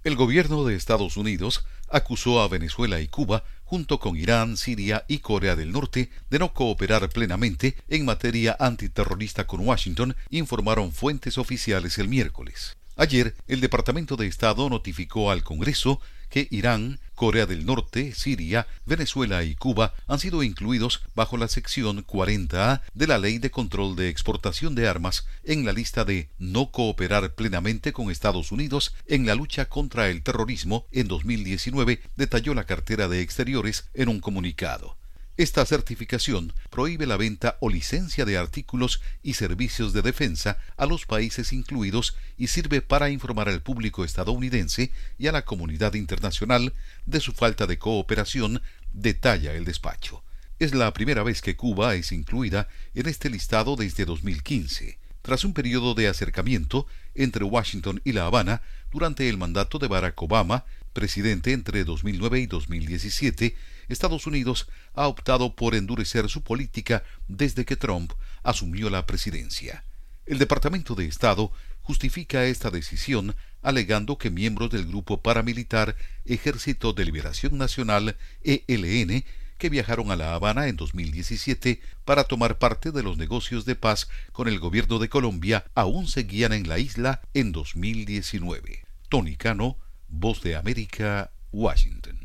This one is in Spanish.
El gobierno de Estados Unidos acusó a Venezuela y Cuba, junto con Irán, Siria y Corea del Norte, de no cooperar plenamente en materia antiterrorista con Washington, informaron fuentes oficiales el miércoles. Ayer, el Departamento de Estado notificó al Congreso que Irán, Corea del Norte, Siria, Venezuela y Cuba han sido incluidos bajo la sección 40A de la Ley de Control de Exportación de Armas en la lista de no cooperar plenamente con Estados Unidos en la lucha contra el terrorismo en 2019, detalló la cartera de Exteriores en un comunicado. Esta certificación prohíbe la venta o licencia de artículos y servicios de defensa a los países incluidos y sirve para informar al público estadounidense y a la comunidad internacional de su falta de cooperación, detalla el despacho. Es la primera vez que Cuba es incluida en este listado desde 2015, tras un periodo de acercamiento entre Washington y La Habana durante el mandato de Barack Obama, presidente entre 2009 y 2017. Estados Unidos ha optado por endurecer su política desde que Trump asumió la presidencia. El Departamento de Estado justifica esta decisión alegando que miembros del grupo paramilitar Ejército de Liberación Nacional, ELN, que viajaron a La Habana en 2017 para tomar parte de los negocios de paz con el gobierno de Colombia, aún seguían en la isla en 2019. Tony Cano, Voz de América, Washington.